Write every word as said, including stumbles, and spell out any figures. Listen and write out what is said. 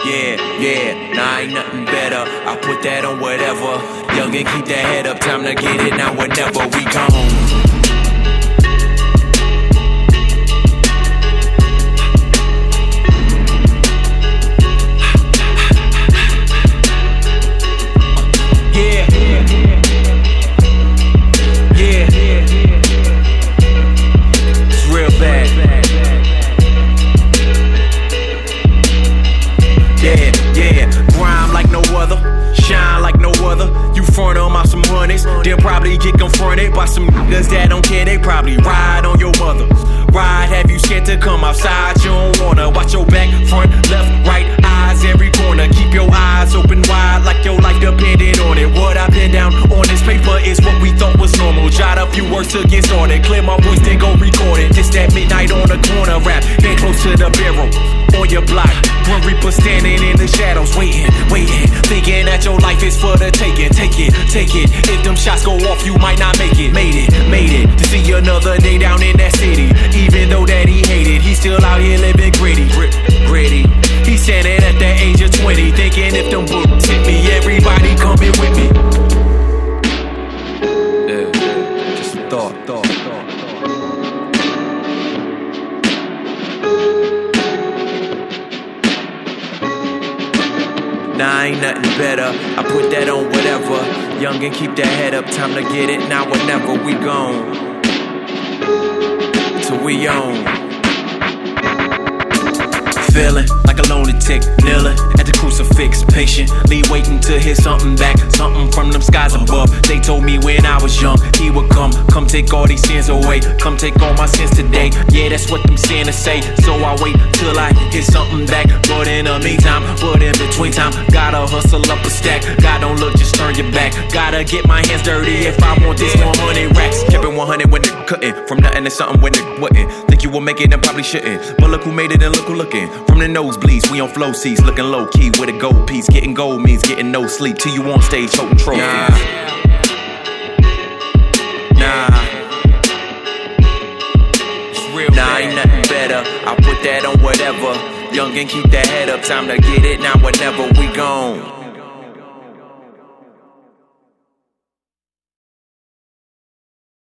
yeah, yeah, nah, ain't nothing better. I put that on whatever. Young and keep that head up, time to get it now whenever we gone. Yeah, yeah, grind like no other, shine like no other. You front on my some honeys, they'll probably get confronted by some niggas that don't care. They probably ride on your mother. Ride, have you scared to come outside? You don't wanna watch your back, front, left, right, eyes, every corner. Keep your eyes open wide like your life depended on it. What I've been down on this paper is what we thought was normal. Jot a few words to get started, clear my voice, then go record it. This that midnight on the corner rap, then close to the barrel. On your block, Grim Reaper standing in the shadows, waiting, waiting, thinking that your life is for the taking. Take it, take it. If them shots go off, you might not make it. Made it, made it. To see another day down in that city. Even though that he hated, he still out here living gritty, gritty. He said it at the age of twenty, thinking if them books hit me, everybody coming with me. Yeah, just a thought, thought, thought. Nah, ain't nothing better. I put that on whatever. Young and keep that head up. Time to get it now whenever we gone. Till we on. Feeling like a lunatic, kneeling at the crucifix, patiently waiting to hear something back, something from them skies above. They told me when I was young, he would come, come take all these sins away, come take all my sins today. Yeah, that's what them sinners say. So I wait till I hear something back. But in the meantime, but in between time, gotta hustle up a stack. God don't look, just turn your back. Gotta get my hands dirty if I want this one hundred racks. Kept it one hundred when it cutting, from nothing to something when it wasn't. Think you will make it and probably shouldn't, but look who made it and look who looking. From the nosebleeds, we on flow seats, looking low key with a gold piece. Getting gold means getting no sleep till you on stage holding trophies. Nah, nah, it's real. Nah, ain't nothing better. I put that on whatever. Young and keep that head up. Time to get it now whenever we gone.